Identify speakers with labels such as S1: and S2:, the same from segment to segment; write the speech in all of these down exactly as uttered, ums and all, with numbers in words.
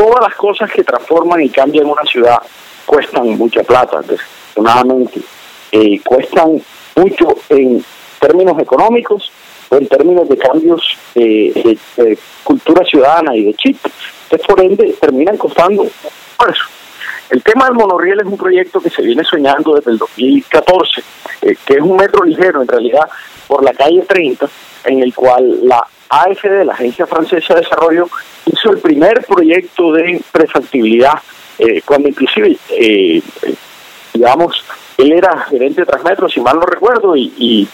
S1: todas las cosas que transforman y cambian una ciudad cuestan mucha plata, desafortunadamente. Eh, cuestan mucho en términos económicos o en términos de cambios eh, de, de cultura ciudadana y de chip. Entonces, por ende, terminan costando por eso. El tema del monorriel es un proyecto que se viene soñando desde el dos mil catorce, eh, que es un metro ligero en realidad por la calle treinta, en el cual la A F D, la Agencia Francesa de Desarrollo, hizo el primer proyecto de prefactibilidad, eh, cuando inclusive, eh, eh, digamos, él era gerente de Transmetro, si mal no recuerdo, y, y,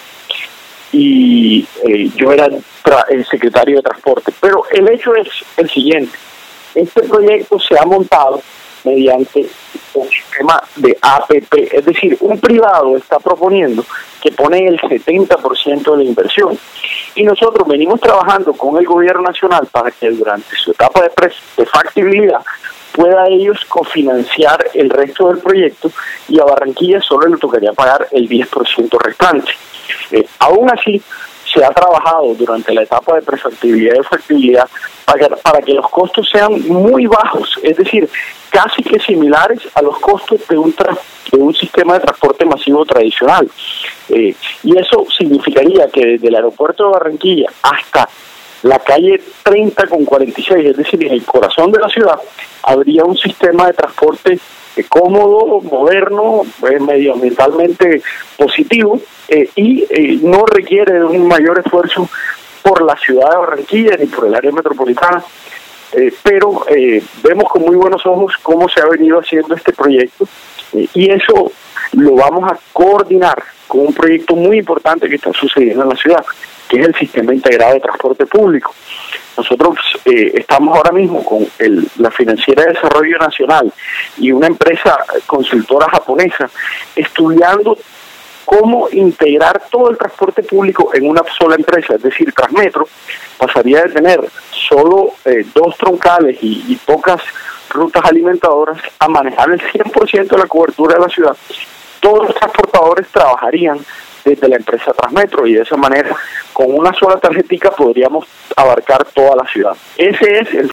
S1: y eh, yo era el secretario de Transporte. Pero el hecho es el siguiente: este proyecto se ha montado mediante un sistema de A P P, es decir, un privado está proponiendo que pone el setenta por ciento de la inversión, y nosotros venimos trabajando con el gobierno nacional para que durante su etapa de, de factibilidad pueda ellos cofinanciar el resto del proyecto, y a Barranquilla solo le tocaría pagar el diez por ciento restante. Eh, aún así, se ha trabajado durante la etapa de prefactibilidad y de factibilidad para, para que los costos sean muy bajos, es decir, casi que similares a los costos de un, tra de un sistema de transporte masivo tradicional. Eh, y eso significaría que desde el aeropuerto de Barranquilla hasta la calle treinta con cuarenta y seis, es decir, en el corazón de la ciudad, habría un sistema de transporte eh, cómodo, moderno, eh, medioambientalmente positivo, eh, y eh, no requiere de un mayor esfuerzo por la ciudad de Barranquilla ni por el área metropolitana. Eh, pero eh, vemos con muy buenos ojos cómo se ha venido haciendo este proyecto, eh, y eso lo vamos a coordinar con un proyecto muy importante que está sucediendo en la ciudad, que es el Sistema Integrado de Transporte Público. Nosotros eh, estamos ahora mismo con el, la Financiera de Desarrollo Nacional y una empresa consultora japonesa estudiando cómo integrar todo el transporte público en una sola empresa, es decir, Transmetro pasaría de tener solo eh, dos troncales y, y pocas rutas alimentadoras a manejar el cien por ciento de la cobertura de la ciudad. Todos los transportadores trabajarían desde la empresa Transmetro, y de esa manera, con una sola tarjetica podríamos abarcar toda la ciudad. Ese es el